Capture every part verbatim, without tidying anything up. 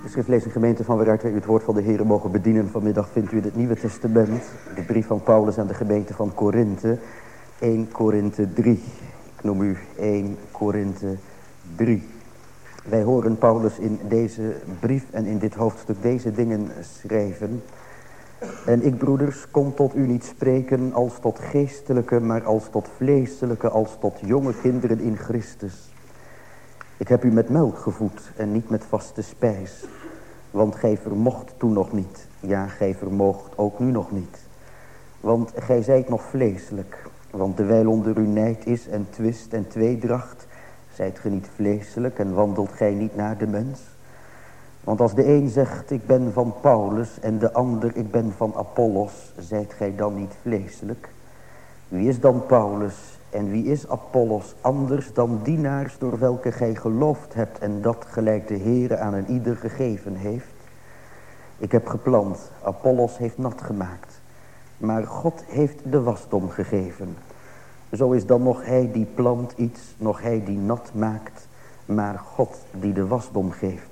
De schriftlezing gemeente van waaruit wij u het woord van de Heer mogen bedienen vanmiddag vindt u in het Nieuwe Testament, de brief van Paulus aan de gemeente van Korinthe, eerste Korinthe drie. Ik noem u eerste Korinthe drie. Wij horen Paulus in deze brief en in dit hoofdstuk deze dingen schrijven. En ik, broeders, kom tot u niet spreken als tot geestelijke, maar als tot vleeselijke, als tot jonge kinderen in Christus. Ik heb u met melk gevoed en niet met vaste spijs. Want gij vermocht toen nog niet. Ja, gij vermoogt ook nu nog niet. Want gij zijt nog vleeselijk. Want terwijl onder u nijd is en twist en tweedracht, zijt ge niet vleeselijk en wandelt gij niet naar de mens. Want als de een zegt, ik ben van Paulus, en de ander, ik ben van Apollos, zijt gij dan niet vleeselijk? Wie is dan Paulus en wie is Apollos anders dan dienaars door welke gij geloofd hebt en dat gelijk de Heere aan een ieder gegeven heeft? Ik heb geplant, Apollos heeft nat gemaakt, maar God heeft de wasdom gegeven. Zo is dan nog hij die plant iets, nog hij die nat maakt, maar God die de wasdom geeft.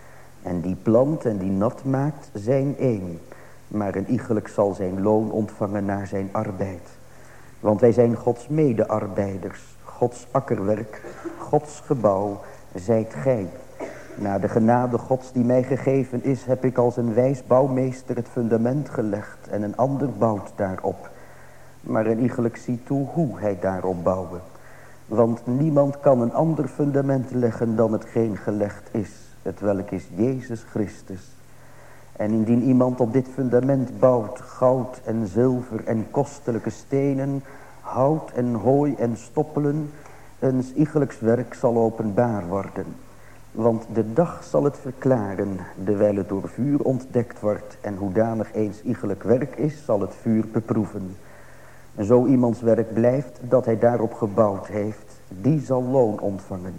En die plant en die nat maakt zijn één, maar een iegelijk zal zijn loon ontvangen naar zijn arbeid. Want wij zijn Gods medearbeiders, Gods akkerwerk, Gods gebouw, zijt gij. Na de genade Gods die mij gegeven is, heb ik als een wijs bouwmeester het fundament gelegd en een ander bouwt daarop. Maar een iegelijk ziet toe hoe hij daarop bouwen. Want niemand kan een ander fundament leggen dan hetgeen gelegd is, het welk is Jezus Christus. En indien iemand op dit fundament bouwt goud en zilver en kostelijke stenen, hout en hooi en stoppelen, eens iegelijks werk zal openbaar worden. Want de dag zal het verklaren, dewijl het door vuur ontdekt wordt, en hoedanig eens iegelijk werk is, zal het vuur beproeven. En zo iemands werk blijft dat hij daarop gebouwd heeft, die zal loon ontvangen.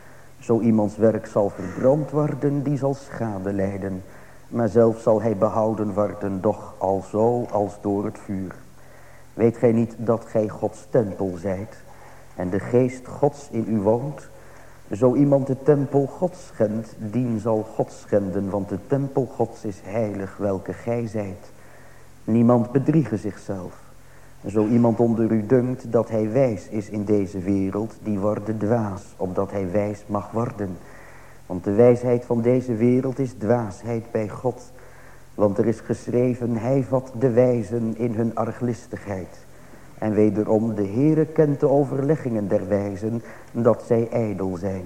Zo iemands werk zal verbrand worden, die zal schade lijden. Maar zelf zal hij behouden worden, doch alzo als door het vuur. Weet gij niet dat gij Gods tempel zijt, en de geest Gods in u woont? Zo iemand de tempel Gods schendt, dien zal God schenden, want de tempel Gods is heilig, welke gij zijt. Niemand bedriege zichzelf. Zo iemand onder u dunkt dat hij wijs is in deze wereld, die worde dwaas, opdat hij wijs mag worden. Want de wijsheid van deze wereld is dwaasheid bij God. Want er is geschreven, hij vat de wijzen in hun arglistigheid. En wederom, de Heere kent de overleggingen der wijzen, dat zij ijdel zijn.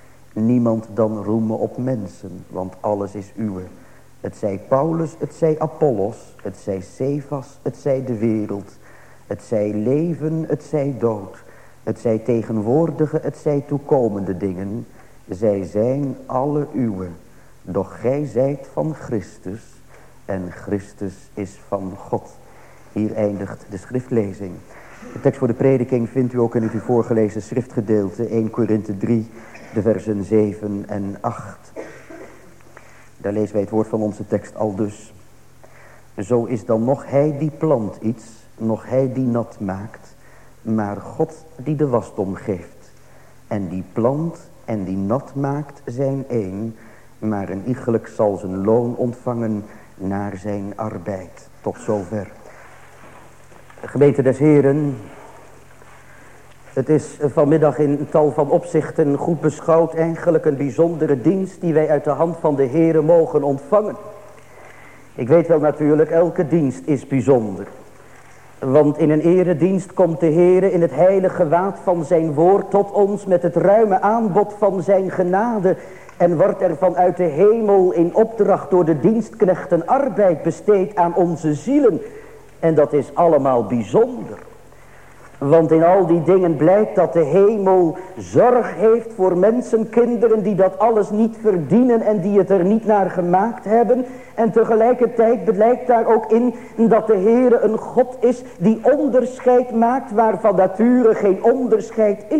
Niemand dan roemen op mensen, want alles is uwe. Het zij Paulus, het zij Apollos, het zij Cephas, het zij de wereld. Het zij leven, het zij dood. Het zij tegenwoordige, het zij toekomende dingen. Zij zijn alle uwe, doch gij zijt van Christus en Christus is van God. Hier eindigt de schriftlezing. De tekst voor de prediking vindt u ook in het u voorgelezen schriftgedeelte, eerste Korinthe drie, de versen zeven en acht. Daar lezen wij het woord van onze tekst aldus. Zo is dan nog hij die plant iets, nog hij die nat maakt, maar God die de wasdom geeft. En die plant en die nat maakt zijn één, maar een iegelijk zal zijn loon ontvangen naar zijn arbeid. Tot zover. Gemeente des Heren, het is vanmiddag in tal van opzichten goed beschouwd eigenlijk een bijzondere dienst die wij uit de hand van de Heere mogen ontvangen. Ik weet wel natuurlijk, elke dienst is bijzonder. Want in een eredienst komt de Heere in het heilige gewaad van zijn woord tot ons met het ruime aanbod van zijn genade. En wordt er vanuit de hemel in opdracht door de dienstknechten arbeid besteed aan onze zielen. En dat is allemaal bijzonder. Want in al die dingen blijkt dat de hemel zorg heeft voor mensenkinderen die dat alles niet verdienen en die het er niet naar gemaakt hebben. En tegelijkertijd blijkt daar ook in dat de Heere een God is die onderscheid maakt waar van nature geen onderscheid is.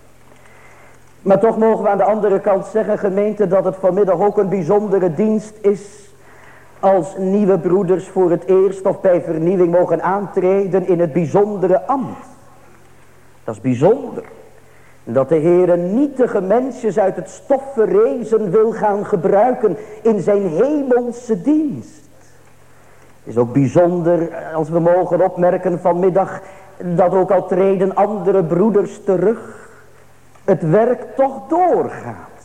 Maar toch mogen we aan de andere kant zeggen, gemeente, dat het vanmiddag ook een bijzondere dienst is als nieuwe broeders voor het eerst of bij vernieuwing mogen aantreden in het bijzondere ambt. Dat is bijzonder. Dat de Heer nietige mensjes uit het stof verrezen wil gaan gebruiken in zijn hemelse dienst. Het is ook bijzonder als we mogen opmerken vanmiddag dat ook al treden andere broeders terug, het werk toch doorgaat.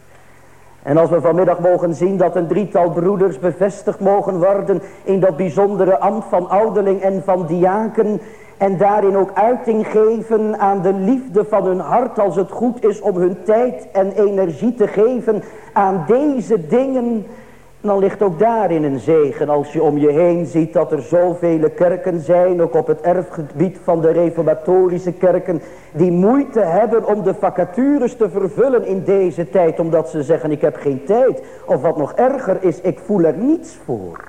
En als we vanmiddag mogen zien dat een drietal broeders bevestigd mogen worden in dat bijzondere ambt van ouderling en van diaken, en daarin ook uiting geven aan de liefde van hun hart, als het goed is om hun tijd en energie te geven aan deze dingen, dan ligt ook daarin een zegen. Als je om je heen ziet dat er zoveel kerken zijn, ook op het erfgebied van de reformatorische kerken, die moeite hebben om de vacatures te vervullen in deze tijd, omdat ze zeggen ik heb geen tijd, of wat nog erger is, ik voel er niets voor.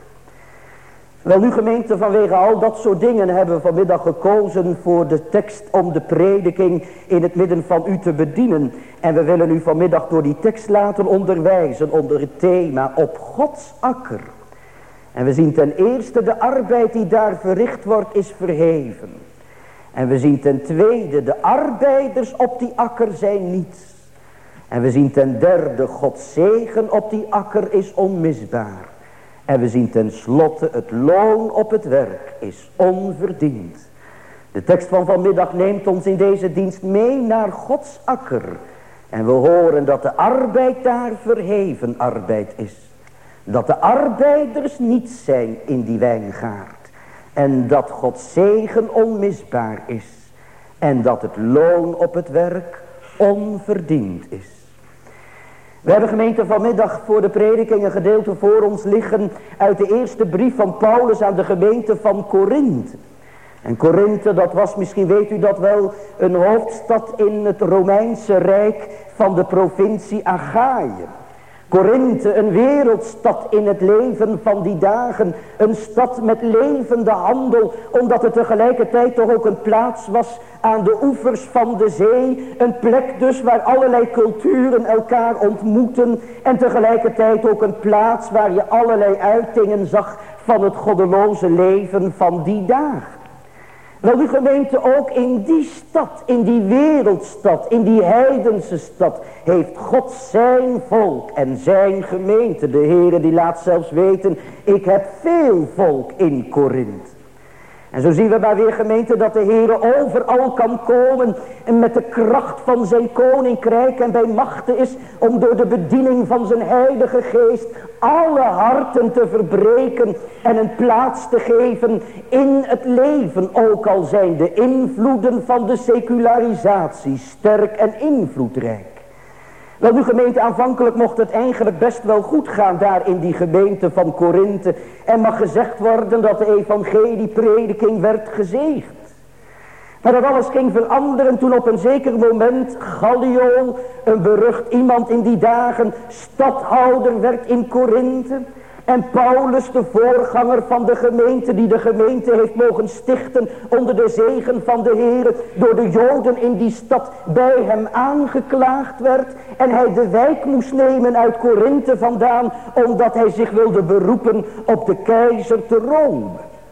Wel nu gemeente, vanwege al dat soort dingen hebben we vanmiddag gekozen voor de tekst om de prediking in het midden van u te bedienen. En we willen u vanmiddag door die tekst laten onderwijzen onder het thema op Gods akker. En we zien ten eerste de arbeid die daar verricht wordt is verheven. En we zien ten tweede de arbeiders op die akker zijn niets. En we zien ten derde Gods zegen op die akker is onmisbaar. En we zien tenslotte het loon op het werk is onverdiend. De tekst van vanmiddag neemt ons in deze dienst mee naar Gods akker. En we horen dat de arbeid daar verheven arbeid is. Dat de arbeiders niets zijn in die wijngaard. En dat Gods zegen onmisbaar is. En dat het loon op het werk onverdiend is. We hebben gemeente vanmiddag voor de prediking een gedeelte voor ons liggen uit de eerste brief van Paulus aan de gemeente van Korinthe. En Korinthe, dat was, misschien weet u dat wel, een hoofdstad in het Romeinse Rijk van de provincie Achaïe. Korinthe, een wereldstad in het leven van die dagen. Een stad met levende handel, omdat het tegelijkertijd toch ook een plaats was aan de oevers van de zee. Een plek dus waar allerlei culturen elkaar ontmoeten. En tegelijkertijd ook een plaats waar je allerlei uitingen zag van het goddeloze leven van die dagen. Wel, die gemeente ook in die stad, in die wereldstad, in die heidense stad, heeft God zijn volk en zijn gemeente. De Heere die laat zelfs weten, ik heb veel volk in Korinthe. En zo zien we maar weer gemeente dat de Heere overal kan komen en met de kracht van zijn koninkrijk en bij machten is om door de bediening van zijn heilige geest alle harten te verbreken en een plaats te geven in het leven. Ook al zijn de invloeden van de secularisatie sterk en invloedrijk. Wel nu gemeente, aanvankelijk mocht het eigenlijk best wel goed gaan daar in die gemeente van Korinthe. En mag gezegd worden dat de evangelieprediking werd gezegend. Maar dat alles ging veranderen toen op een zeker moment Gallio, een berucht iemand in die dagen, stadhouder werd in Korinthe. En Paulus, de voorganger van de gemeente, die de gemeente heeft mogen stichten onder de zegen van de Heer, door de Joden in die stad bij hem aangeklaagd werd. En hij de wijk moest nemen uit Korinthe vandaan, omdat hij zich wilde beroepen op de keizer te Rome.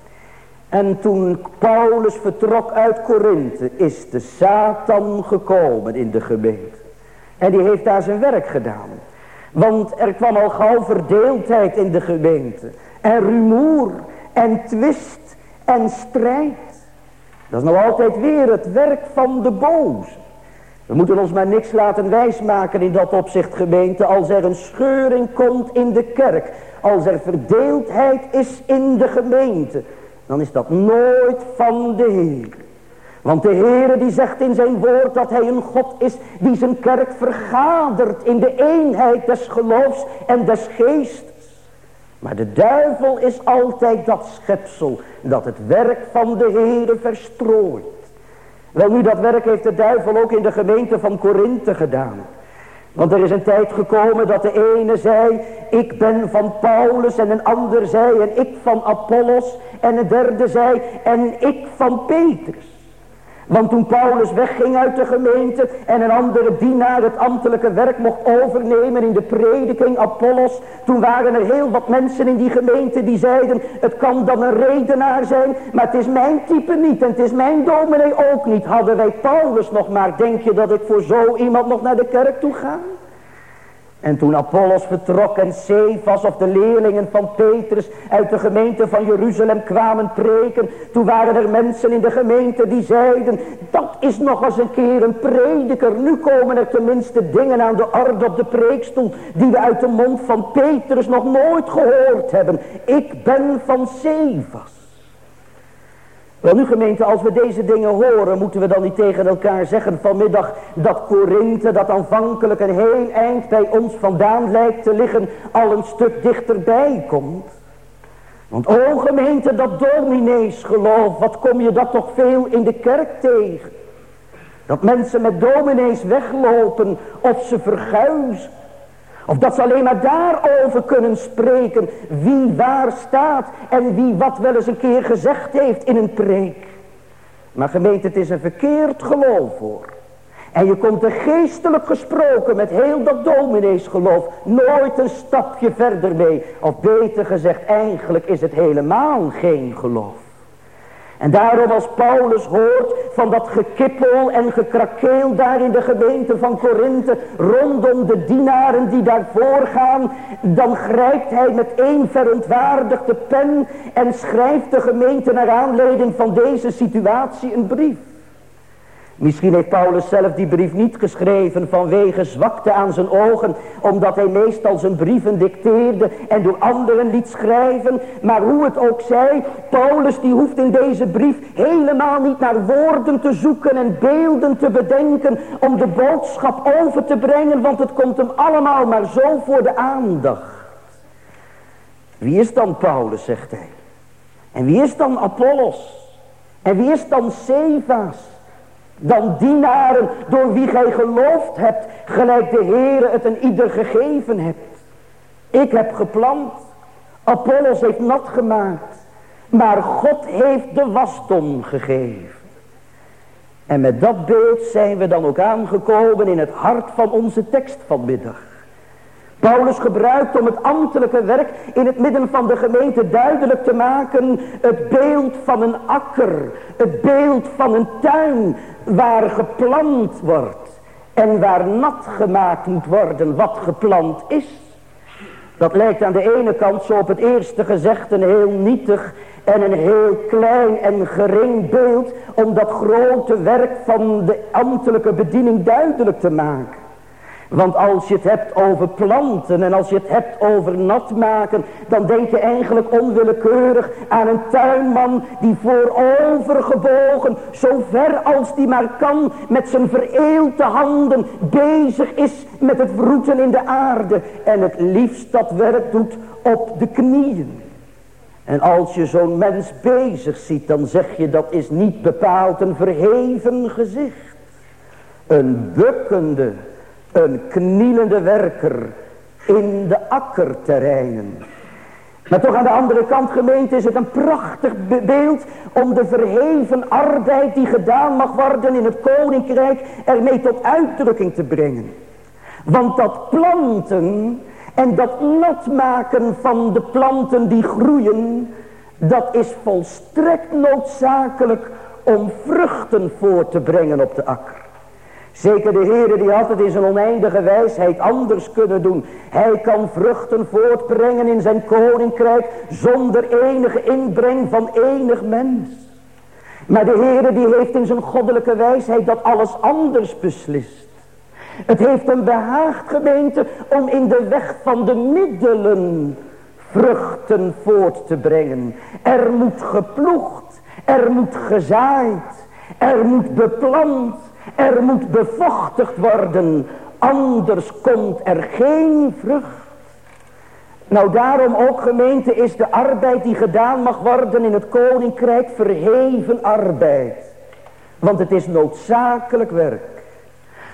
En toen Paulus vertrok uit Korinthe, is de Satan gekomen in de gemeente. En die heeft daar zijn werk gedaan. Want er kwam al gauw verdeeldheid in de gemeente. En rumoer en twist en strijd. Dat is nog altijd weer het werk van de boze. We moeten ons maar niks laten wijsmaken in dat opzicht gemeente. Als er een scheuring komt in de kerk. Als er verdeeldheid is in de gemeente. Dan is dat nooit van de Heer. Want de Heere die zegt in zijn woord dat hij een God is die zijn kerk vergadert in de eenheid des geloofs en des geestes. Maar de duivel is altijd dat schepsel dat het werk van de Heere verstrooit. Wel nu, dat werk heeft de duivel ook in de gemeente van Korinthe gedaan. Want er is een tijd gekomen dat de ene zei, ik ben van Paulus, en een ander zei, en ik van Apollos, en een derde zei, en ik van Petrus. Want toen Paulus wegging uit de gemeente en een andere dienaar het ambtelijke werk mocht overnemen in de prediking, Apollos, toen waren er heel wat mensen in die gemeente die zeiden, het kan dan een redenaar zijn, maar het is mijn type niet en het is mijn dominee ook niet. Hadden wij Paulus nog maar, denk je dat ik voor zo iemand nog naar de kerk toe ga? En toen Apollos vertrok en Cephas of de leerlingen van Petrus uit de gemeente van Jeruzalem kwamen preken, toen waren er mensen in de gemeente die zeiden, dat is nog eens een keer een prediker. Nu komen er tenminste dingen aan de orde op de preekstoel die we uit de mond van Petrus nog nooit gehoord hebben. Ik ben van Cephas. Wel nu gemeente, als we deze dingen horen, moeten we dan niet tegen elkaar zeggen vanmiddag dat Korinthe, dat aanvankelijk een heel eind bij ons vandaan lijkt te liggen, al een stuk dichterbij komt. Want o gemeente, dat domineesgeloof, wat kom je dat toch veel in de kerk tegen? Dat mensen met dominees weglopen of ze verguizen. Of dat ze alleen maar daarover kunnen spreken wie waar staat en wie wat wel eens een keer gezegd heeft in een preek. Maar gemeente, het is een verkeerd geloof hoor. En je komt er geestelijk gesproken met heel dat domineesgeloof nooit een stapje verder mee. Of beter gezegd, eigenlijk is het helemaal geen geloof. En daarom als Paulus hoort van dat gekippel en gekrakeel daar in de gemeente van Korinthe rondom de dienaren die daarvoor gaan, dan grijpt hij met één verontwaardigde pen en schrijft de gemeente naar aanleiding van deze situatie een brief. Misschien heeft Paulus zelf die brief niet geschreven vanwege zwakte aan zijn ogen, omdat hij meestal zijn brieven dicteerde en door anderen liet schrijven. Maar hoe het ook zij, Paulus die hoeft in deze brief helemaal niet naar woorden te zoeken en beelden te bedenken om de boodschap over te brengen, want het komt hem allemaal maar zo voor de aandacht. Wie is dan Paulus, zegt hij. En wie is dan Apollos? En wie is dan Cephas? Dan dienaren door wie gij geloofd hebt, gelijk de Heere het een ieder gegeven hebt. Ik heb geplant, Apollos heeft nat gemaakt, maar God heeft de wasdom gegeven. En met dat beeld zijn we dan ook aangekomen in het hart van onze tekst vanmiddag. Paulus gebruikt om het ambtelijke werk in het midden van de gemeente duidelijk te maken het beeld van een akker, het beeld van een tuin waar geplant wordt en waar nat gemaakt moet worden wat geplant is. Dat lijkt aan de ene kant zo op het eerste gezegd een heel nietig en een heel klein en gering beeld om dat grote werk van de ambtelijke bediening duidelijk te maken. Want als je het hebt over planten en als je het hebt over nat maken, dan denk je eigenlijk onwillekeurig aan een tuinman die voorovergebogen, zo ver als die maar kan, met zijn vereelte handen bezig is met het wroeten in de aarde. En het liefst dat werk doet op de knieën. En als je zo'n mens bezig ziet, dan zeg je dat is niet bepaald een verheven gezicht. Een bukkende, een knielende werker in de akkerterreinen. Maar toch aan de andere kant, gemeente, is het een prachtig beeld om de verheven arbeid die gedaan mag worden in het koninkrijk ermee tot uitdrukking te brengen. Want dat planten en dat nat maken van de planten die groeien, dat is volstrekt noodzakelijk om vruchten voort te brengen op de akker. Zeker de Heere die had het in zijn oneindige wijsheid anders kunnen doen. Hij kan vruchten voortbrengen in zijn koninkrijk zonder enige inbreng van enig mens. Maar de Heere die heeft in zijn goddelijke wijsheid dat alles anders beslist. Het heeft hem behaagd, gemeente, om in de weg van de middelen vruchten voort te brengen. Er moet geploegd, er moet gezaaid, er moet beplant. Er moet bevochtigd worden, anders komt er geen vrucht. Nou daarom ook, gemeente, is de arbeid die gedaan mag worden in het koninkrijk verheven arbeid. Want het is noodzakelijk werk.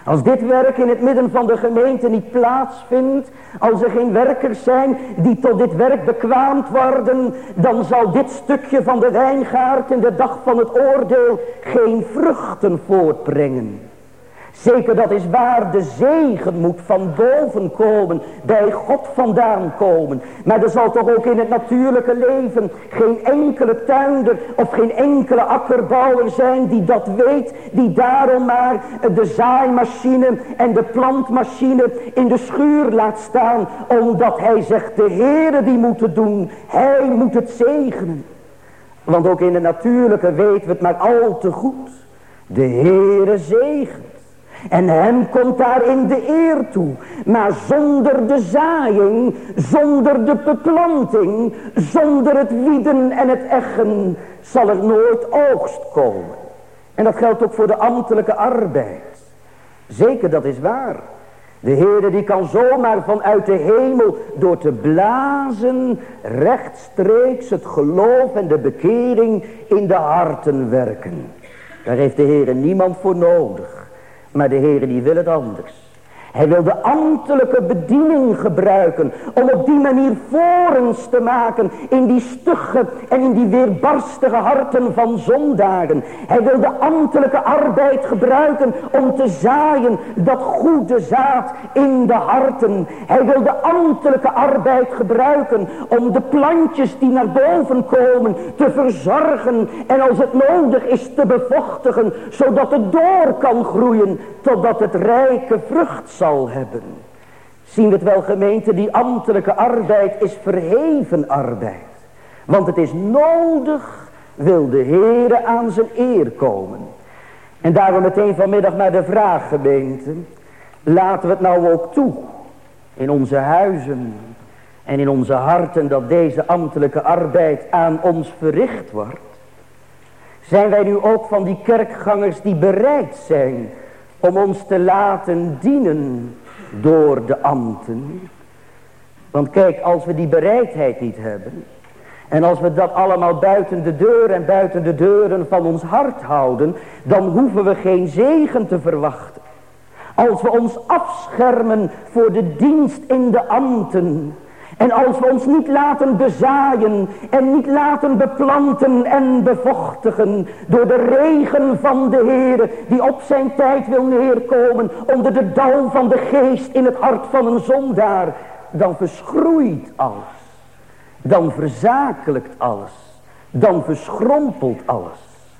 Als dit werk in het midden van de gemeente niet plaatsvindt, als er geen werkers zijn die tot dit werk bekwaamd worden, dan zal dit stukje van de wijngaard in de dag van het oordeel geen vruchten voortbrengen. Zeker, dat is waar, de zegen moet van boven komen, bij God vandaan komen. Maar er zal toch ook in het natuurlijke leven geen enkele tuinder of geen enkele akkerbouwer zijn die dat weet, die daarom maar de zaaimachine en de plantmachine in de schuur laat staan, omdat hij zegt, de Heere die moet het doen, hij moet het zegenen. Want ook in het natuurlijke weten we het maar al te goed, de Heere zegent. En hem komt daarin de eer toe. Maar zonder de zaaiing, zonder de beplanting, zonder het wieden en het eggen, zal er nooit oogst komen. En dat geldt ook voor de ambtelijke arbeid. Zeker, dat is waar. De Heere die kan zomaar vanuit de hemel door te blazen rechtstreeks het geloof en de bekering in de harten werken. Daar heeft de Heere niemand voor nodig. Maar de Heere die wil het anders. Hij wil de ambtelijke bediening gebruiken om op die manier vorens te maken in die stugge en in die weerbarstige harten van zondaren. Hij wil de ambtelijke arbeid gebruiken om te zaaien dat goede zaad in de harten. Hij wil de ambtelijke arbeid gebruiken om de plantjes die naar boven komen te verzorgen en als het nodig is te bevochtigen, zodat het door kan groeien totdat het rijke vrucht zal hebben. Zien we het wel, gemeente, die ambtelijke arbeid is verheven arbeid. Want het is nodig, wil de Heere aan zijn eer komen. En daarom meteen vanmiddag naar de vraag, gemeente. Laten we het nou ook toe, in onze huizen en in onze harten, dat deze ambtelijke arbeid aan ons verricht wordt. Zijn wij nu ook van die kerkgangers die bereid zijn om ons te laten dienen door de ambten? Want kijk, als we die bereidheid niet hebben, en als we dat allemaal buiten de deur en buiten de deuren van ons hart houden, dan hoeven we geen zegen te verwachten. Als we ons afschermen voor de dienst in de ambten, en als we ons niet laten bezaaien en niet laten beplanten en bevochtigen door de regen van de Heere die op zijn tijd wil neerkomen onder de dauw van de geest in het hart van een zondaar, dan verschroeit alles. Dan verzakelijkt alles. Dan verschrompelt alles.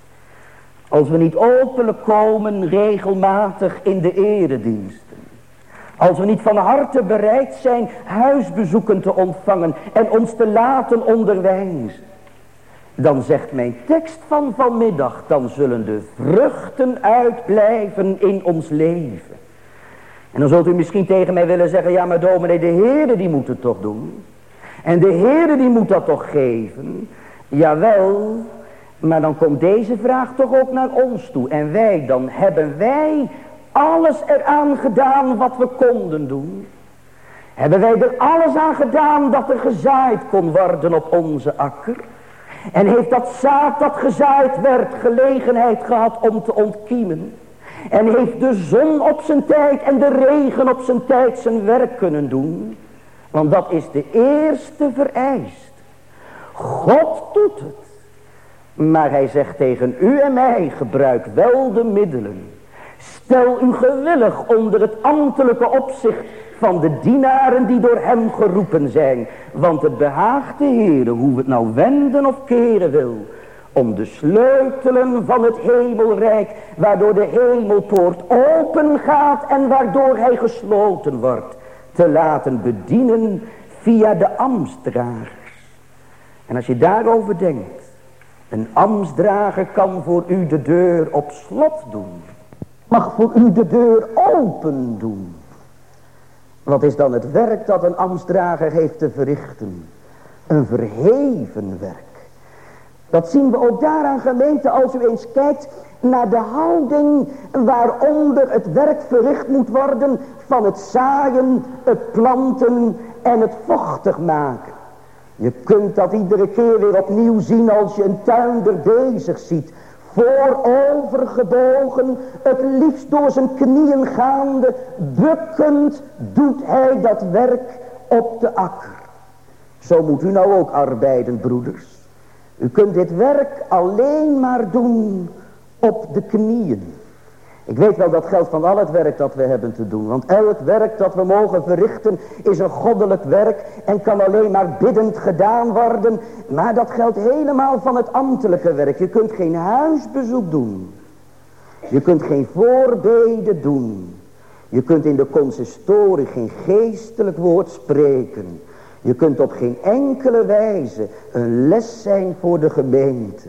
Als we niet openlijk komen regelmatig in de erediensten. Als we niet van harte bereid zijn huisbezoeken te ontvangen en ons te laten onderwijzen. Dan zegt mijn tekst van vanmiddag, dan zullen de vruchten uitblijven in ons leven. En dan zult u misschien tegen mij willen zeggen, ja maar dominee, de Heere die moet het toch doen. En de Heere die moet dat toch geven. Jawel, maar dan komt deze vraag toch ook naar ons toe. En wij, dan hebben wij alles eraan gedaan wat we konden doen. Hebben wij er alles aan gedaan dat er gezaaid kon worden op onze akker. En heeft dat zaad dat gezaaid werd gelegenheid gehad om te ontkiemen. En heeft de zon op zijn tijd en de regen op zijn tijd zijn werk kunnen doen. Want dat is de eerste vereist. God doet het. Maar hij zegt tegen u en mij, gebruik wel de middelen. Stel u gewillig onder het ambtelijke opzicht van de dienaren die door hem geroepen zijn. Want het behaagt de Heere, hoe we het nou wenden of keren wil, om de sleutelen van het hemelrijk, waardoor de hemelpoort open gaat en waardoor hij gesloten wordt, te laten bedienen via de ambtsdragers. En als je daarover denkt, een ambtsdrager kan voor u de deur op slot doen. Mag voor u de deur open doen. Wat is dan het werk dat een ambtsdrager heeft te verrichten? Een verheven werk. Dat zien we ook daaraan, gemeente, als u eens kijkt naar de houding waaronder het werk verricht moet worden van het zaaien, het planten en het vochtig maken. Je kunt dat iedere keer weer opnieuw zien als je een tuinder bezig ziet. voorovergebogen, het liefst door zijn knieën gaande, bukkend doet hij dat werk op de akker. Zo moet u nou ook arbeiden, broeders. U kunt dit werk alleen maar doen op de knieën. Ik weet wel, dat geldt van al het werk dat we hebben te doen. Want al het werk dat we mogen verrichten is een goddelijk werk en kan alleen maar biddend gedaan worden. Maar dat geldt helemaal van het ambtelijke werk. Je kunt geen huisbezoek doen. Je kunt geen voorbeden doen. Je kunt in de consistorie geen geestelijk woord spreken. Je kunt op geen enkele wijze een les zijn voor de gemeente.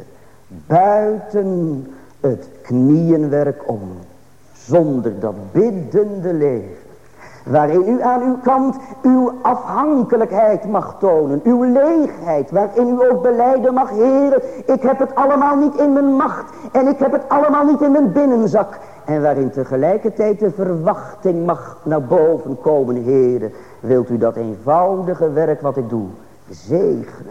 Buiten het knieënwerk om. Zonder dat biddende leven. Waarin u aan uw kant uw afhankelijkheid mag tonen. Uw leegheid. Waarin u ook belijden mag. Heren, ik heb het allemaal niet in mijn macht. En ik heb het allemaal niet in mijn binnenzak. En waarin tegelijkertijd de verwachting mag naar boven komen. Heren, wilt u dat eenvoudige werk wat ik doe zegenen.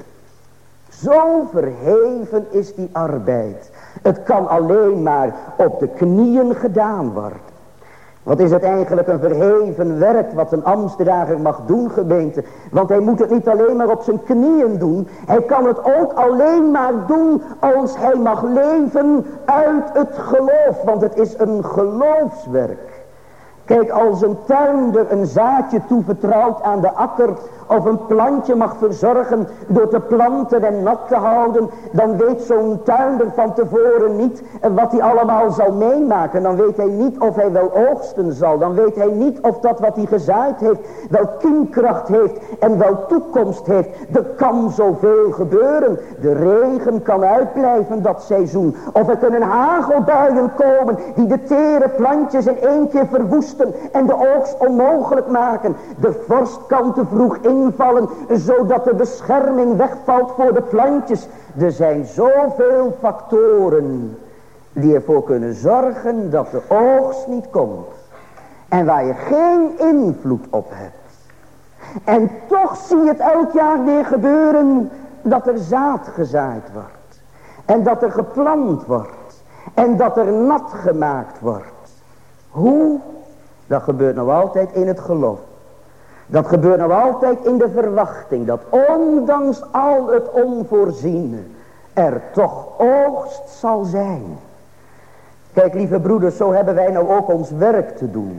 Zo verheven is die arbeid. Het kan alleen maar op de knieën gedaan worden. Wat is het eigenlijk een verheven werk wat een ambtsdrager mag doen, gemeente? Want hij moet het niet alleen maar op zijn knieën doen. Hij kan het ook alleen maar doen als hij mag leven uit het geloof. Want het is een geloofswerk. Kijk, als een tuinder een zaadje toevertrouwt aan de akker of een plantje mag verzorgen door te planten en nat te houden, dan weet zo'n tuinder van tevoren niet wat hij allemaal zal meemaken. Dan weet hij niet of hij wel oogsten zal. Dan weet hij niet of dat wat hij gezaaid heeft wel kiemkracht heeft en wel toekomst heeft. Er kan zoveel gebeuren. De regen kan uitblijven dat seizoen. Of er kunnen hagelbuien komen die de tere plantjes in één keer verwoesten en de oogst onmogelijk maken. De vorst kan te vroeg invallen, zodat de bescherming wegvalt voor de plantjes. Er zijn zoveel factoren die ervoor kunnen zorgen dat de oogst niet komt. En waar je geen invloed op hebt. En toch zie je het elk jaar weer gebeuren dat er zaad gezaaid wordt. En dat er geplant wordt. En dat er nat gemaakt wordt. Hoe? Dat gebeurt nog altijd in het geloof. Dat gebeurt nog altijd in de verwachting. Dat ondanks al het onvoorziene er toch oogst zal zijn. Kijk, lieve broeders, zo hebben wij nou ook ons werk te doen.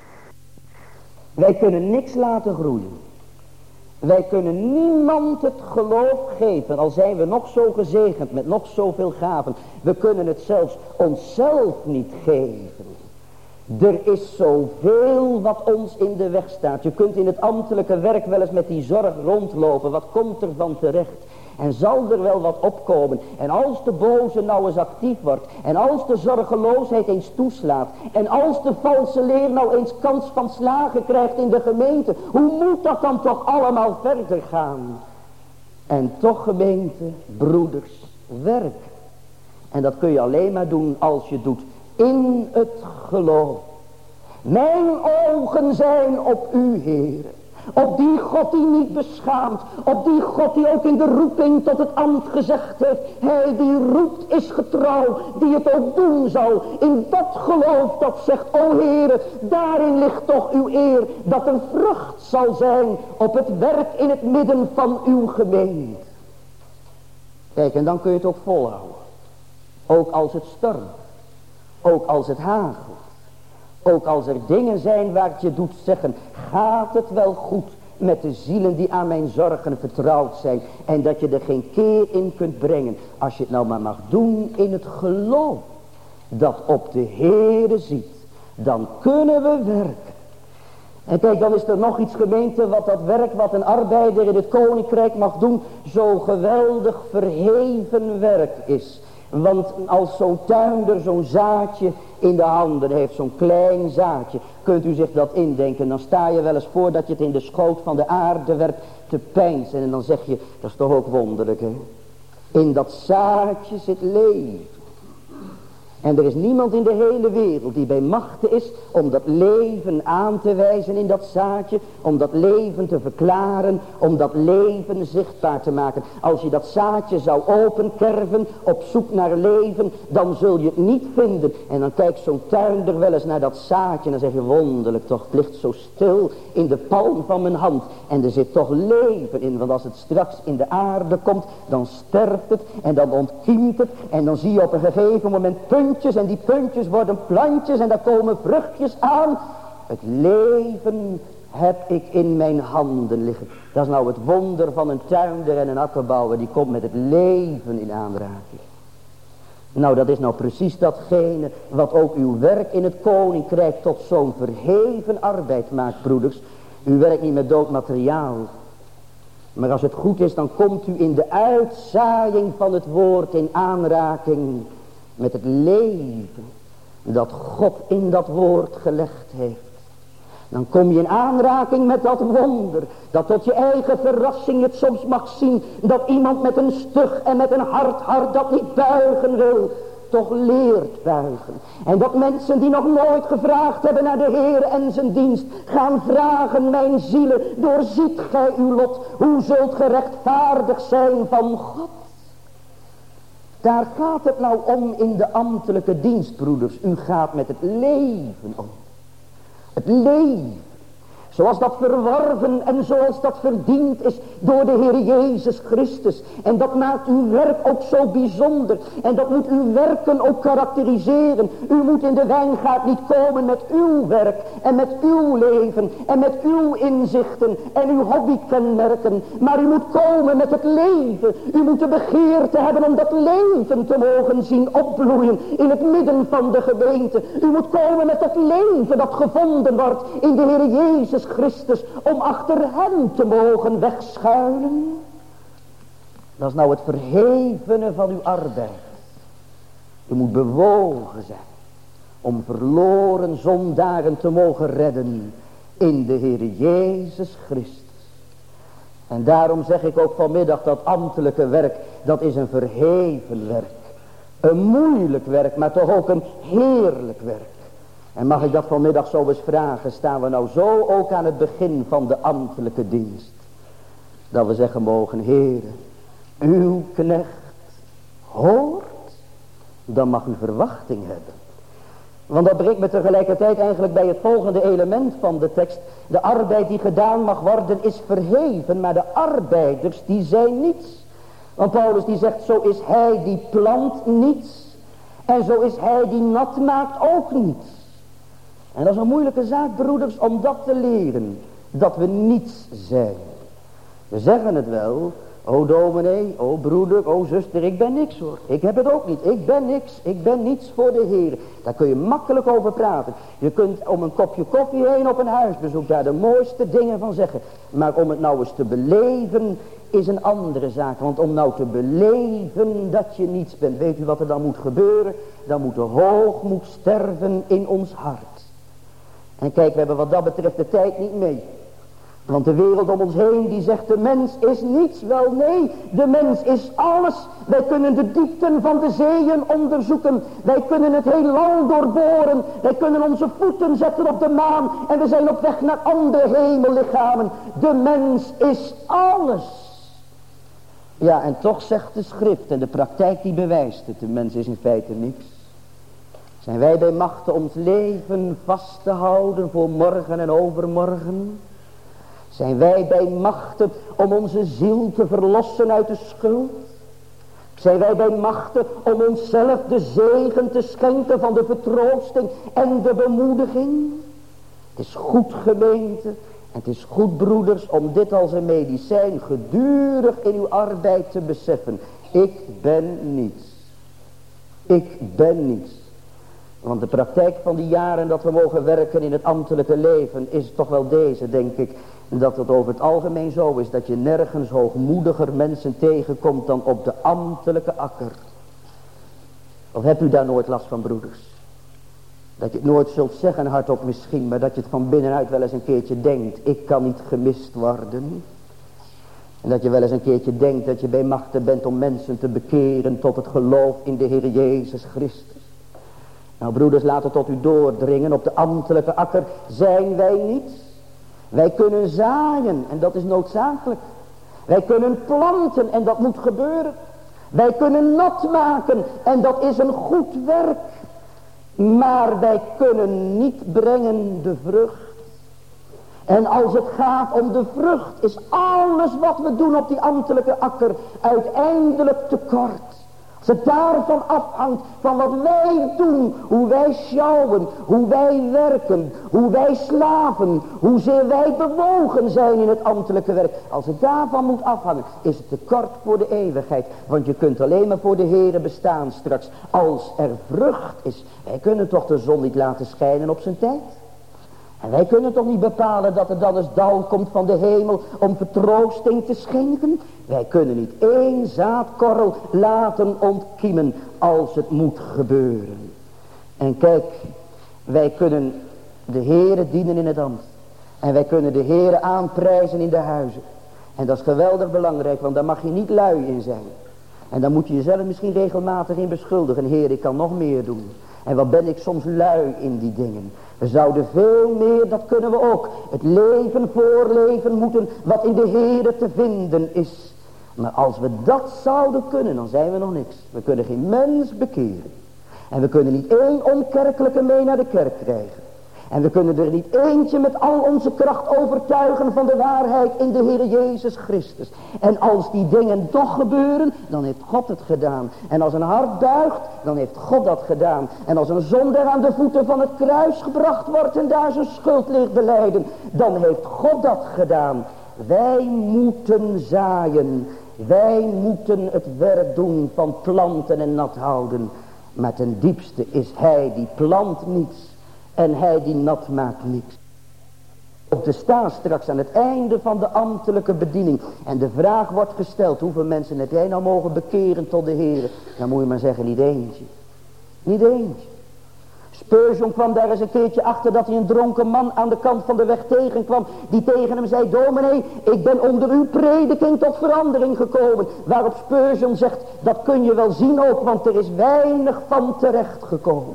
Wij kunnen niks laten groeien. Wij kunnen niemand het geloof geven, al zijn we nog zo gezegend met nog zoveel gaven. We kunnen het zelfs onszelf niet geven. Er is zoveel wat ons in de weg staat. Je kunt in het ambtelijke werk wel eens met die zorg rondlopen. Wat komt er van terecht? En zal er wel wat opkomen? En als de boze nou eens actief wordt. En als de zorgeloosheid eens toeslaat. En als de valse leer nou eens kans van slagen krijgt in de gemeente. Hoe moet dat dan toch allemaal verder gaan? En toch, gemeente, broeders, werk. En dat kun je alleen maar doen als je doet in het geloof. Mijn ogen zijn op u, Heer. Op die God die niet beschaamt. Op die God die ook in de roeping tot het ambt gezegd heeft. Hij die roept is getrouw. Die het ook doen zal. In dat geloof dat zegt, o Heere, daarin ligt toch uw eer. Dat er vrucht zal zijn op het werk in het midden van uw gemeente. Kijk, en dan kun je het ook volhouden. Ook als het stormt. Ook als het hagelt. Ook als er dingen zijn waar het je doet zeggen, gaat het wel goed met de zielen die aan mijn zorgen vertrouwd zijn. En dat je er geen keer in kunt brengen. Als je het nou maar mag doen in het geloof dat op de Heere ziet. Dan kunnen we werken. En kijk, dan is er nog iets, gemeente, wat dat werk wat een arbeider in het koninkrijk mag doen, zo geweldig verheven werk is. Want als zo'n tuinder zo'n zaadje in de handen heeft, zo'n klein zaadje, kunt u zich dat indenken, dan sta je wel eens voor dat je het in de schoot van de aarde werpt te peinzen. En dan zeg je, dat is toch ook wonderlijk, hè? In dat zaadje zit leven. En er is niemand in de hele wereld die bij machte is om dat leven aan te wijzen in dat zaadje. Om dat leven te verklaren. Om dat leven zichtbaar te maken. Als je dat zaadje zou openkerven op zoek naar leven, dan zul je het niet vinden. En dan kijkt zo'n tuinder wel eens naar dat zaadje en dan zeg je, wonderlijk toch, het ligt zo stil in de palm van mijn hand. En er zit toch leven in, want als het straks in de aarde komt, dan sterft het en dan ontkiemt het. En dan zie je op een gegeven moment puntjes en die puntjes worden plantjes en daar komen vruchtjes aan. Het leven heb ik in mijn handen liggen. Dat is nou het wonder van een tuinder en een akkerbouwer. Die komt met het leven in aanraking. Nou, dat is nou precies datgene wat ook uw werk in het koninkrijk tot zo'n verheven arbeid maakt, broeders. U werkt niet met dood materiaal. Maar als het goed is, dan komt u in de uitzaaiing van het woord in aanraking met het leven dat God in dat woord gelegd heeft. Dan kom je in aanraking met dat wonder, dat tot je eigen verrassing het soms mag zien, dat iemand met een stug en met een hard hart dat niet buigen wil, toch leert buigen. En dat mensen die nog nooit gevraagd hebben naar de Heer en zijn dienst, gaan vragen, mijn zielen, doorziet gij uw lot, hoe zult gerechtvaardig zijn van God? Daar gaat het nou om in de ambtelijke dienst, broeders. U gaat met het leven om. Het leven. Zoals dat verworven en zoals dat verdiend is door de Heer Jezus Christus. En dat maakt uw werk ook zo bijzonder. En dat moet uw werken ook karakteriseren. U moet in de wijngaard niet komen met uw werk en met uw leven en met uw inzichten en uw hobbykenmerken. Maar u moet komen met het leven. U moet de begeerte hebben om dat leven te mogen zien opbloeien in het midden van de gemeente. U moet komen met het leven dat gevonden wordt in de Heer Jezus Christus, om achter hem te mogen wegschuilen. Dat is nou het verhevene van uw arbeid. U moet bewogen zijn om verloren zondaren te mogen redden in de Heer Jezus Christus. En daarom zeg ik ook vanmiddag dat ambtelijke werk, dat is een verheven werk. Een moeilijk werk, maar toch ook een heerlijk werk. En mag ik dat vanmiddag zo eens vragen, staan we nou zo ook aan het begin van de ambtelijke dienst. Dat we zeggen mogen, Heere, uw knecht hoort, dan mag u verwachting hebben. Want dat brengt me tegelijkertijd eigenlijk bij het volgende element van de tekst. De arbeid die gedaan mag worden is verheven, maar de arbeiders die zijn niets. Want Paulus die zegt, zo is hij die plant niets. En zo is hij die nat maakt ook niets. En dat is een moeilijke zaak, broeders, om dat te leren. Dat we niets zijn. We zeggen het wel. O dominee, o broeder, o zuster, ik ben niks hoor. Ik heb het ook niet. Ik ben niks. Ik ben niets voor de Heer. Daar kun je makkelijk over praten. Je kunt om een kopje koffie heen op een huisbezoek daar de mooiste dingen van zeggen. Maar om het nou eens te beleven is een andere zaak. Want om nou te beleven dat je niets bent. Weet u wat er dan moet gebeuren? Dan moet de hoogmoed sterven in ons hart. En kijk, we hebben wat dat betreft de tijd niet mee. Want de wereld om ons heen die zegt de mens is niets. Wel nee, de mens is alles. Wij kunnen de diepten van de zeeën onderzoeken. Wij kunnen het heelal doorboren. Wij kunnen onze voeten zetten op de maan. En we zijn op weg naar andere hemellichamen. De mens is alles. Ja, en toch zegt de schrift en de praktijk die bewijst het. De mens is in feite niks. Zijn wij bij machten om het leven vast te houden voor morgen en overmorgen? Zijn wij bij machten om onze ziel te verlossen uit de schuld? Zijn wij bij machten om onszelf de zegen te schenken van de vertroosting en de bemoediging? Het is goed, gemeente, en het is goed, broeders, om dit als een medicijn gedurig in uw arbeid te beseffen. Ik ben niets. Ik ben niets. Want de praktijk van die jaren dat we mogen werken in het ambtelijke leven is toch wel deze, denk ik. Dat het over het algemeen zo is dat je nergens hoogmoediger mensen tegenkomt dan op de ambtelijke akker. Of hebt u daar nooit last van, broeders? Dat je het nooit zult zeggen hardop misschien, maar dat je het van binnenuit wel eens een keertje denkt. Ik kan niet gemist worden. En dat je wel eens een keertje denkt dat je bij machten bent om mensen te bekeren tot het geloof in de Heer Jezus Christus. Nou broeders, laat het tot u doordringen. Op de ambtelijke akker zijn wij niets. Wij kunnen zaaien en dat is noodzakelijk. Wij kunnen planten en dat moet gebeuren. Wij kunnen nat maken en dat is een goed werk. Maar wij kunnen niet brengen de vrucht. En als het gaat om de vrucht is alles wat we doen op die ambtelijke akker uiteindelijk tekort. Als het daarvan afhangt van wat wij doen, hoe wij sjouwen, hoe wij werken, hoe wij slaven, hoezeer wij bewogen zijn in het ambtelijke werk. Als het daarvan moet afhangen, is het tekort voor de eeuwigheid. Want je kunt alleen maar voor de Heere bestaan straks als er vrucht is. Wij kunnen toch de zon niet laten schijnen op zijn tijd? En wij kunnen toch niet bepalen dat er dan eens dauw komt van de hemel om vertroosting te schenken? Wij kunnen niet één zaadkorrel laten ontkiemen als het moet gebeuren. En kijk, wij kunnen de Heere dienen in het ambt. En wij kunnen de Heere aanprijzen in de huizen. En dat is geweldig belangrijk, want daar mag je niet lui in zijn. En dan moet je jezelf misschien regelmatig in beschuldigen. Heer, ik kan nog meer doen. En wat ben ik soms lui in die dingen. We zouden veel meer, dat kunnen we ook, het leven voorleven moeten wat in de Heere te vinden is. Maar als we dat zouden kunnen, dan zijn we nog niks. We kunnen geen mens bekeren. En we kunnen niet één onkerkelijke mee naar de kerk krijgen. En we kunnen er niet eentje met al onze kracht overtuigen van de waarheid in de Heer Jezus Christus. En als die dingen toch gebeuren, dan heeft God het gedaan. En als een hart buigt, dan heeft God dat gedaan. En als een zondaar aan de voeten van het kruis gebracht wordt en daar zijn schuld ligt belijden, dan heeft God dat gedaan. Wij moeten zaaien. Wij moeten het werk doen van planten en nat houden. Maar ten diepste is hij die plant niets. En hij die nat maakt niks. Op de staan straks aan het einde van de ambtelijke bediening. En de vraag wordt gesteld. Hoeveel mensen heb jij nou mogen bekeren tot de Heer? Dan moet je maar zeggen niet eentje. Niet eentje. Spurgeon kwam daar eens een keertje achter dat hij een dronken man aan de kant van de weg tegenkwam. Die tegen hem zei, dominee, ik ben onder uw prediking tot verandering gekomen. Waarop Spurgeon zegt, dat kun je wel zien ook, want er is weinig van terecht gekomen.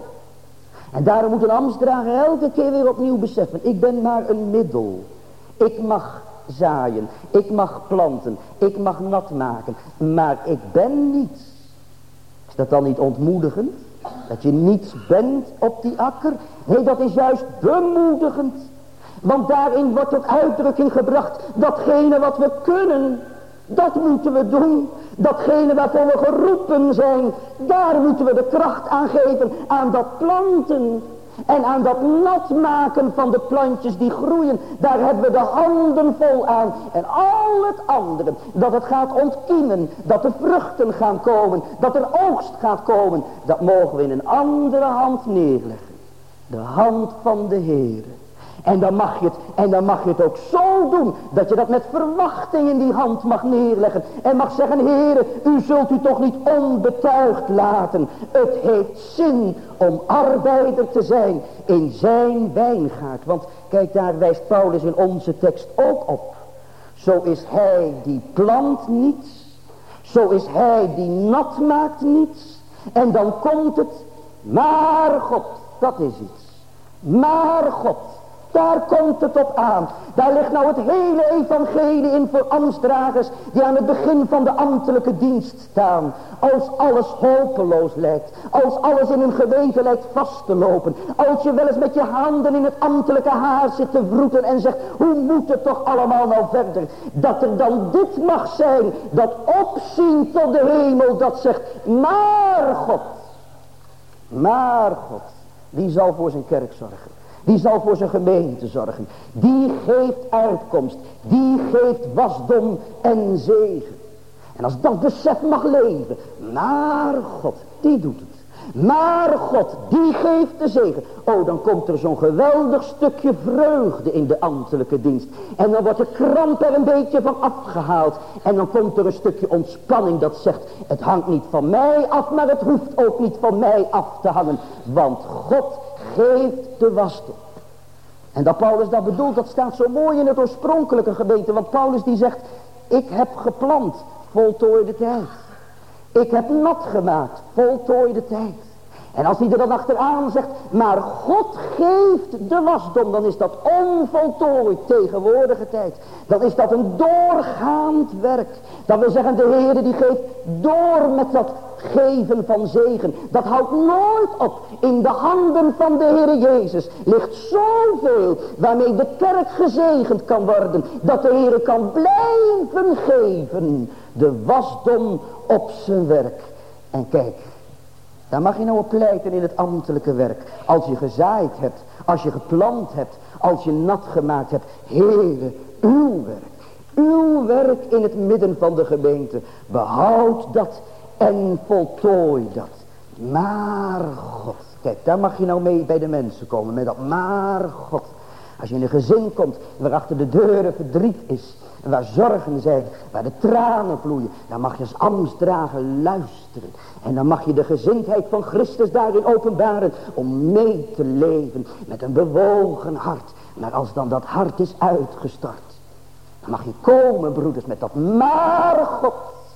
En daarom moet een ambtsdrager elke keer weer opnieuw beseffen. Ik ben maar een middel. Ik mag zaaien. Ik mag planten. Ik mag nat maken. Maar ik ben niets. Is dat dan niet ontmoedigend? Dat je niets bent op die akker? Nee, dat is juist bemoedigend. Want daarin wordt tot uitdrukking gebracht. Datgene wat we kunnen. Dat moeten we doen. Datgene waarvoor we geroepen zijn. Daar moeten we de kracht aan geven. Aan dat planten. En aan dat nat maken van de plantjes die groeien. Daar hebben we de handen vol aan. En al het andere. Dat het gaat ontkiemen. Dat er vruchten gaan komen. Dat er oogst gaat komen. Dat mogen we in een andere hand neerleggen. De hand van de Heere. En dan mag je het, en dan mag je het ook zo doen, dat je dat met verwachting in die hand mag neerleggen. En mag zeggen, Heere, u zult u toch niet onbetuigd laten. Het heeft zin om arbeider te zijn in zijn wijngaard. Want kijk, daar wijst Paulus in onze tekst ook op. Zo is hij die plant niets. Zo is hij die nat maakt niets. En dan komt het, maar God, dat is iets. Maar God. Daar komt het op aan. Daar ligt nou het hele evangelie in voor ambtsdragers die aan het begin van de ambtelijke dienst staan. Als alles hopeloos lijkt. Als alles in een gemeente lijkt vast te lopen. Als je wel eens met je handen in het ambtelijke haar zit te wroeten en zegt, hoe moet het toch allemaal nou verder? Dat er dan dit mag zijn, dat opzien tot de hemel, dat zegt, maar God. Maar God, die zal voor zijn kerk zorgen. Die zal voor zijn gemeente zorgen. Die geeft uitkomst. Die geeft wasdom en zegen. En als dat besef mag leven. Maar God, die doet het. Maar God, die geeft de zegen. Oh, dan komt er zo'n geweldig stukje vreugde in de ambtelijke dienst. En dan wordt de kramp er een beetje van afgehaald. En dan komt er een stukje ontspanning dat zegt, het hangt niet van mij af, maar het hoeft ook niet van mij af te hangen. Want God geeft de wasdom. En dat Paulus dat bedoelt, dat staat zo mooi in het oorspronkelijke gedeelte. Want Paulus die zegt, ik heb geplant, voltooi de tijd. Ik heb nat gemaakt, voltooi de tijd. En als hij er dan achteraan zegt, maar God geeft de wasdom, dan is dat onvoltooid tegenwoordige tijd. Dan is dat een doorgaand werk. Dat wil zeggen, de Heer die geeft door met dat geven van zegen. Dat houdt nooit op. In de handen van de Heer Jezus ligt zoveel waarmee de kerk gezegend kan worden. Dat de Heer kan blijven geven. De wasdom op zijn werk. En kijk, daar mag je nou op pleiten in het ambtelijke werk. Als je gezaaid hebt, als je geplant hebt, als je nat gemaakt hebt. Heere, uw werk. Uw werk in het midden van de gemeente. Behoud dat en voltooi dat. Maar God. Kijk, daar mag je nou mee bij de mensen komen. Met dat maar God. Als je in een gezin komt waar achter de deuren verdriet is. En waar zorgen zijn. Waar de tranen vloeien. Dan mag je als ambtsdrager luisteren. En dan mag je de gezindheid van Christus daarin openbaren. Om mee te leven met een bewogen hart. Maar als dan dat hart is uitgestort. Dan mag je komen, broeders, met dat maar God.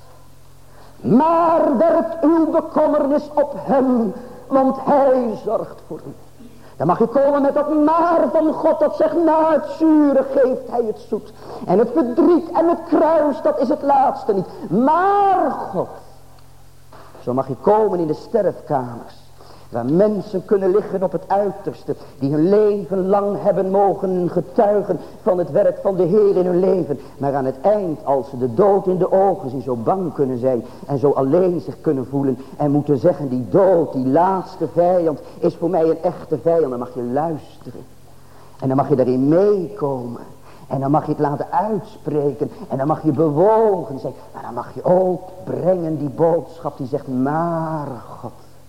Maar werpt uw bekommernis op hem, want hij zorgt voor u. Dan mag je komen met dat maar van God, dat zegt, na het zure geeft hij het zoet. En het verdriet en het kruis, dat is het laatste niet. Maar God. Zo mag je komen in de sterfkamers. Waar mensen kunnen liggen op het uiterste. Die hun leven lang hebben mogen getuigen van het werk van de Heer in hun leven. Maar aan het eind, als ze de dood in de ogen zien, zo bang kunnen zijn. En zo alleen zich kunnen voelen. En moeten zeggen, die dood, die laatste vijand, is voor mij een echte vijand. Dan mag je luisteren. En dan mag je daarin meekomen. En dan mag je het laten uitspreken. En dan mag je bewogen zijn. Maar dan mag je ook brengen die boodschap die zegt, maar God.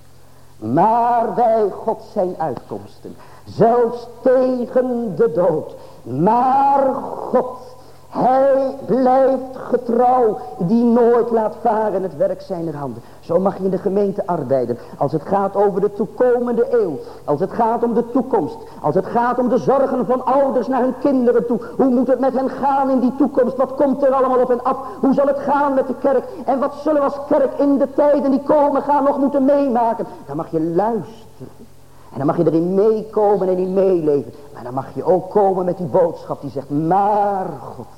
Maar bij God zijn uitkomsten. Zelfs tegen de dood. Maar God. Hij blijft getrouw. Die nooit laat varen het werk zijner handen. Zo mag je in de gemeente arbeiden. Als het gaat over de toekomende eeuw. Als het gaat om de toekomst. Als het gaat om de zorgen van ouders naar hun kinderen toe. Hoe moet het met hen gaan in die toekomst? Wat komt er allemaal op hen af? Hoe zal het gaan met de kerk? En wat zullen we als kerk in de tijden die komen gaan nog moeten meemaken? Dan mag je luisteren. En dan mag je erin meekomen en in meeleven. Maar dan mag je ook komen met die boodschap die zegt, maar God.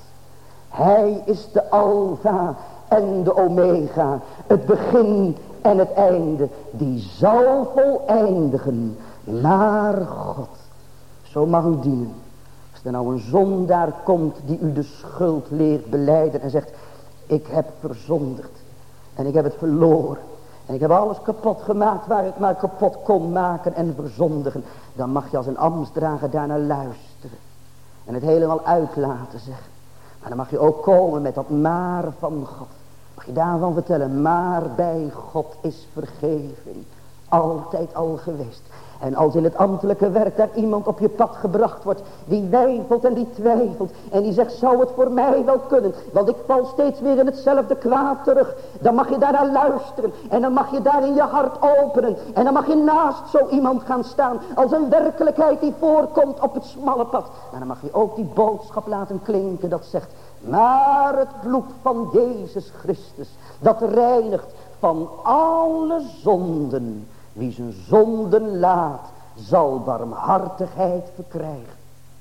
Hij is de Alfa en de Omega. Het begin en het einde. Die zal voleindigen. Maar God. Zo mag u dienen. Als er nou een zondaar komt die u de schuld leert belijden. En zegt, ik heb verzondigd. En ik heb het verloren. En ik heb alles kapot gemaakt waar ik maar kapot kon maken en verzondigen. Dan mag je als een ambtsdrager daarnaar luisteren. En het helemaal uitlaten zeggen. Maar dan mag je ook komen met dat maar van God. Mag je daarvan vertellen. Maar bij God is vergeving. Altijd al geweest. En als in het ambtelijke werk daar iemand op je pad gebracht wordt. Die weifelt en die twijfelt. En die zegt, zou het voor mij wel kunnen? Want ik val steeds weer in hetzelfde kwaad terug. Dan mag je daarnaar luisteren. En dan mag je daar in je hart openen. En dan mag je naast zo iemand gaan staan. Als een werkelijkheid die voorkomt op het smalle pad. Maar dan mag je ook die boodschap laten klinken dat zegt. Maar het bloed van Jezus Christus. Dat reinigt van alle zonden. Wie zijn zonden laat, zal barmhartigheid verkrijgen.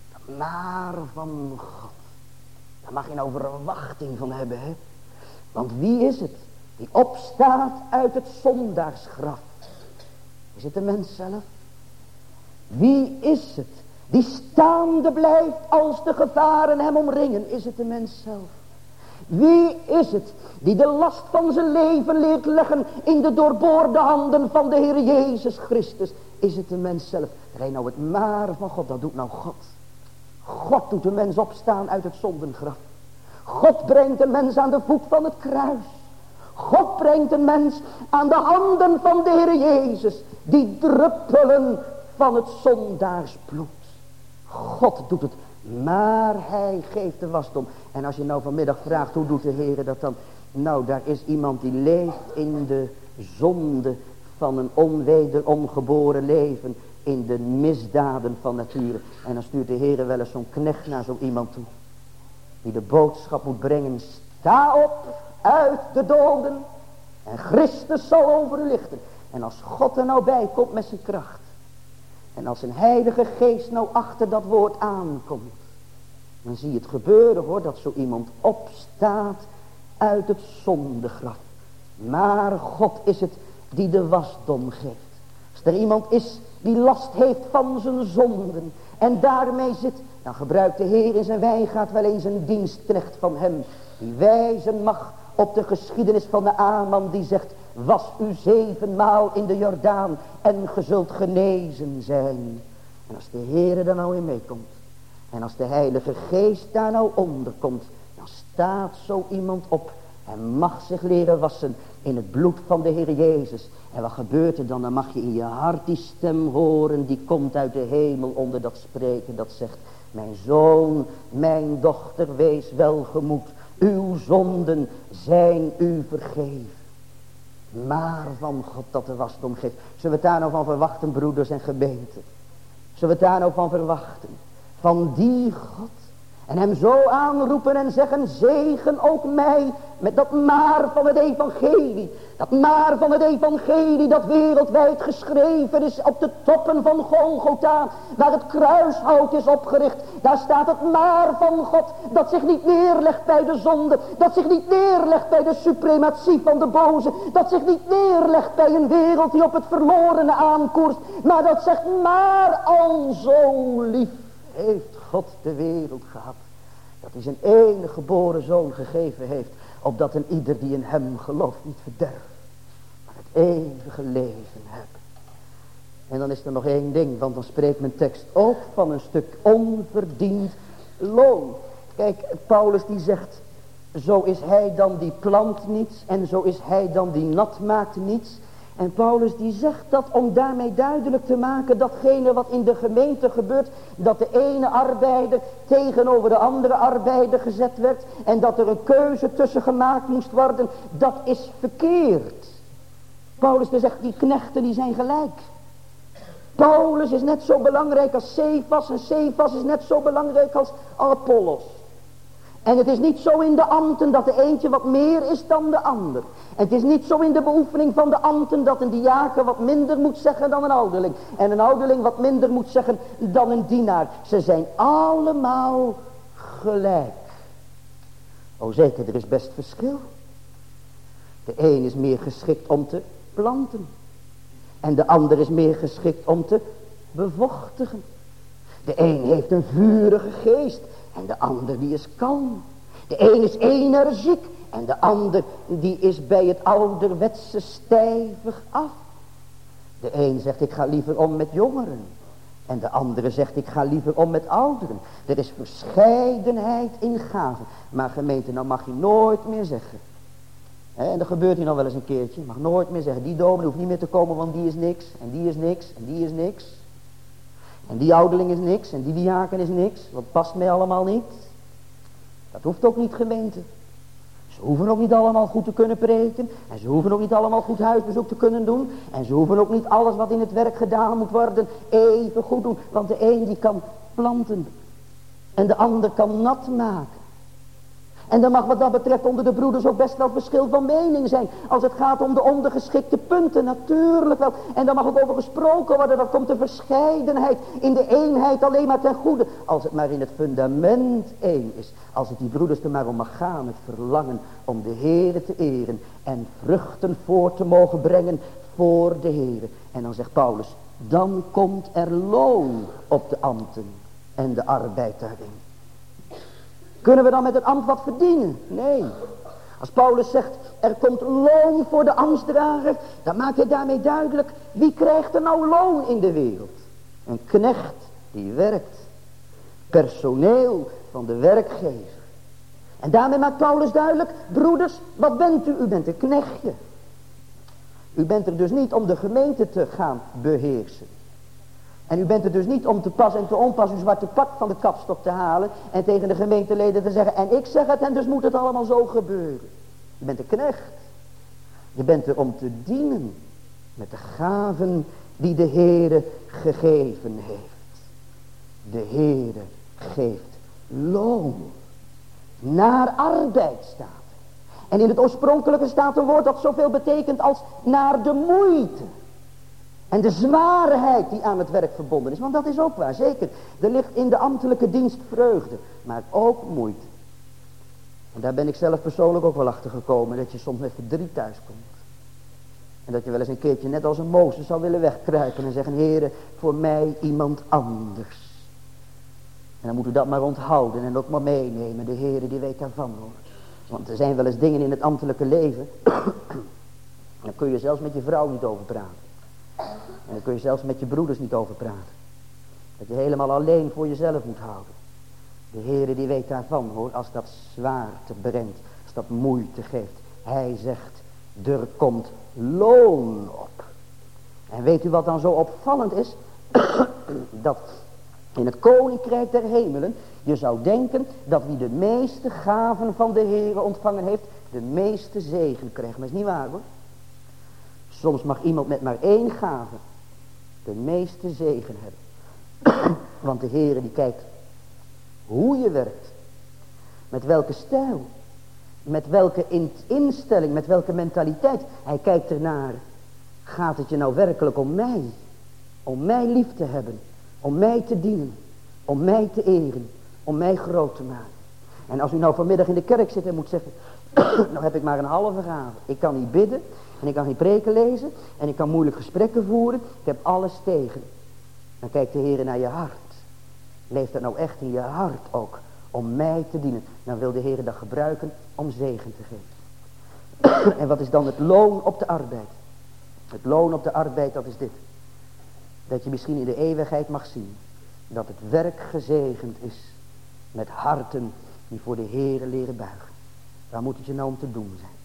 Maar van God. Daar mag je nou verwachting van hebben, hè. Want wie is het die opstaat uit het zondaarsgraf? Is het de mens zelf? Wie is het die staande blijft als de gevaren hem omringen? Is het de mens zelf? Wie is het die de last van zijn leven leert leggen in de doorboorde handen van de Heer Jezus Christus? Is het de mens zelf? Rij nou het maar van God, dat doet nou God. God doet de mens opstaan uit het zondengraf. God brengt de mens aan de voet van het kruis. God brengt de mens aan de handen van de Heer Jezus. Die druppelen van het zondaarsbloed. God doet het. Maar hij geeft de wasdom. En als je nou vanmiddag vraagt, hoe doet de Heer dat dan? Nou, daar is iemand die leeft in de zonde van een onwederom geboren leven. In de misdaden van nature. En dan stuurt de Heer wel eens zo'n knecht naar zo iemand toe. Die de boodschap moet brengen. Sta op uit de doden. En Christus zal over u lichten. En als God er nou bij komt met zijn kracht. En als een heilige geest nou achter dat woord aankomt. Dan zie je het gebeuren hoor, dat zo iemand opstaat uit het zondegraf. Maar God is het die de wasdom geeft. Als er iemand is die last heeft van zijn zonden en daarmee zit, dan gebruikt de Heer in zijn wijngaard wel eens een dienstknecht van hem, die wijzen mag op de geschiedenis van de Aman die zegt, was u zevenmaal in de Jordaan en ge zult genezen zijn. En als de Heer er nou in meekomt en als de Heilige Geest daar nou onder komt, dan staat zo iemand op en mag zich leren wassen in het bloed van de Heer Jezus. En wat gebeurt er dan? Dan mag je in je hart die stem horen, die komt uit de hemel onder dat spreken, dat zegt, mijn zoon, mijn dochter, wees welgemoed, uw zonden zijn u vergeven. Maar van God dat de wasdom geeft. Zullen we het daar nou van verwachten, broeders en gemeenten? Zullen we het daar nou van verwachten? Van die God. En hem zo aanroepen en zeggen, zegen ook mij met dat maar van het evangelie. Dat maar van het evangelie dat wereldwijd geschreven is op de toppen van Golgotha. Waar het kruishout is opgericht. Daar staat het maar van God dat zich niet neerlegt bij de zonde. Dat zich niet neerlegt bij de suprematie van de boze. Dat zich niet neerlegt bij een wereld die op het verlorene aankoerst. Maar dat zegt, maar al zo lief heeft God de wereld gehad, dat hij zijn enige geboren zoon gegeven heeft, opdat een ieder die in hem gelooft niet verderft, maar het eeuwige leven hebben. En dan is er nog één ding, want dan spreekt mijn tekst ook van een stuk onverdiend loon. Kijk, Paulus die zegt, zo is hij dan die plant niets en zo is hij dan die nat maakt niets. En Paulus die zegt dat om daarmee duidelijk te maken datgene wat in de gemeente gebeurt, dat de ene arbeider tegenover de andere arbeider gezet werd en dat er een keuze tussen gemaakt moest worden, dat is verkeerd. Paulus die zegt, die knechten die zijn gelijk. Paulus is net zo belangrijk als Cephas en Cephas is net zo belangrijk als Apollos. En het is niet zo in de ambten dat de eentje wat meer is dan de ander. En het is niet zo in de beoefening van de ambten dat een diaken wat minder moet zeggen dan een ouderling. En een ouderling wat minder moet zeggen dan een dienaar. Ze zijn allemaal gelijk. O zeker, er is best verschil. De een is meer geschikt om te planten. En de ander is meer geschikt om te bevochtigen. De een heeft een vurige geest. En de ander die is kalm. De een is energiek. En de ander die is bij het ouderwetse stijvig af. De een zegt ik ga liever om met jongeren. En de andere zegt ik ga liever om met ouderen. Er is verscheidenheid in gaven. Maar gemeente, nou mag je nooit meer zeggen. Hè, en dat gebeurt hier nog wel eens een keertje. Je mag nooit meer zeggen, die dominee hoeft niet meer te komen, want die is niks. En die is niks. En die is niks. En die ouderling is niks. En die diaken is niks. Wat past mij allemaal niet. Dat hoeft ook niet, gemeente. Ze hoeven ook niet allemaal goed te kunnen preken. En ze hoeven ook niet allemaal goed huisbezoek te kunnen doen. En ze hoeven ook niet alles wat in het werk gedaan moet worden even goed doen. Want de een die kan planten. En de ander kan nat maken. En er mag wat dat betreft onder de broeders ook best wel verschil van mening zijn. Als het gaat om de ondergeschikte punten, natuurlijk wel. En daar mag ook over gesproken worden. Dat komt de verscheidenheid in de eenheid alleen maar ten goede. Als het maar in het fundament één is. Als het die broeders er maar om mag gaan. Het verlangen om de Heere te eren. En vruchten voort te mogen brengen voor de Heere. En dan zegt Paulus, dan komt er loon op de ambten en de arbeid daarin. Kunnen we dan met het ambt wat verdienen? Nee. Als Paulus zegt, er komt loon voor de ambtsdrager, dan maakt hij daarmee duidelijk, wie krijgt er nou loon in de wereld? Een knecht die werkt. Personeel van de werkgever. En daarmee maakt Paulus duidelijk, broeders, wat bent u? U bent een knechtje. U bent er dus niet om de gemeente te gaan beheersen. En u bent er dus niet om te pas en te onpas uw zwarte pak van de kapstok te halen en tegen de gemeenteleden te zeggen, en ik zeg het en dus moet het allemaal zo gebeuren. Je bent een knecht. Je bent er om te dienen met de gaven die de Heere gegeven heeft. De Heere geeft loon. Naar arbeid staat. En in het oorspronkelijke staat een woord dat zoveel betekent als naar de moeite. En de zwaarheid die aan het werk verbonden is. Want dat is ook waar, zeker. Er ligt in de ambtelijke dienst vreugde, maar ook moeite. En daar ben ik zelf persoonlijk ook wel achter gekomen, dat je soms met verdriet thuis komt. En dat je wel eens een keertje net als een Mozes zou willen wegkruipen en zeggen, Heere, voor mij iemand anders. En dan moet u dat maar onthouden en ook maar meenemen. De Heere die weet daarvan, hoor. Want er zijn wel eens dingen in het ambtelijke leven, daar kun je zelfs met je vrouw niet over praten. En daar kun je zelfs met je broeders niet over praten. Dat je helemaal alleen voor jezelf moet houden. De Heere die weet daarvan, hoor, als dat zwaarte brengt, als dat moeite geeft. Hij zegt, er komt loon op. En weet u wat dan zo opvallend is? Dat in het koninkrijk der hemelen, je zou denken dat wie de meeste gaven van de Heere ontvangen heeft, de meeste zegen krijgt. Maar dat is niet waar, hoor. Soms mag iemand met maar één gave de meeste zegen hebben. Want de Heere die kijkt hoe je werkt. Met welke stijl. Met welke in- instelling. Met welke mentaliteit. Hij kijkt ernaar. Gaat het je nou werkelijk om mij? Om mij lief te hebben. Om mij te dienen. Om mij te eren. Om mij groot te maken. En als u nou vanmiddag in de kerk zit en moet zeggen, nou heb ik maar een halve gave. Ik kan niet bidden. En ik kan geen preken lezen. En ik kan moeilijk gesprekken voeren. Ik heb alles tegen. Dan kijkt de Heer naar je hart. Leeft dat nou echt in je hart ook. Om mij te dienen. Dan wil de Heer dat gebruiken om zegen te geven. En wat is dan het loon op de arbeid? Het loon op de arbeid, dat is dit. Dat je misschien in de eeuwigheid mag zien. Dat het werk gezegend is. Met harten die voor de Heer leren buigen. Daar moet het je nou om te doen zijn.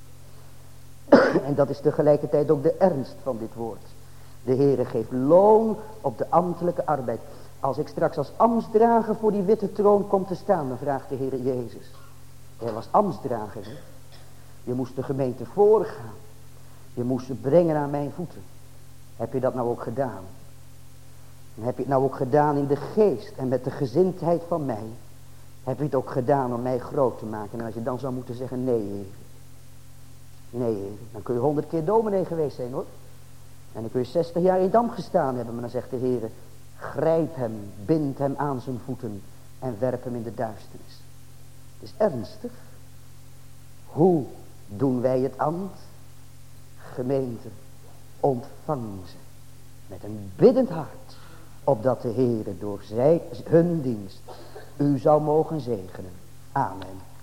En dat is tegelijkertijd ook de ernst van dit woord. De Heere geeft loon op de ambtelijke arbeid. Als ik straks als ambtsdrager voor die witte troon kom te staan, dan vraagt de Heere Jezus. Jij was ambtsdrager, hè? Je moest de gemeente voorgaan. Je moest ze brengen aan mijn voeten. Heb je dat nou ook gedaan? En heb je het nou ook gedaan in de geest en met de gezindheid van mij? Heb je het ook gedaan om mij groot te maken? En als je dan zou moeten zeggen, nee, Heer. Nee, Heer. Dan kun je honderd keer dominee geweest zijn, hoor. En dan kun je zestig jaar in Dam gestaan hebben. Maar dan zegt de Heer, grijp hem, bind hem aan zijn voeten en werp hem in de duisternis. Het is ernstig. Hoe doen wij het ambt? Gemeente, ontvang ze met een biddend hart, opdat de Heer door zij, hun dienst u zou mogen zegenen. Amen.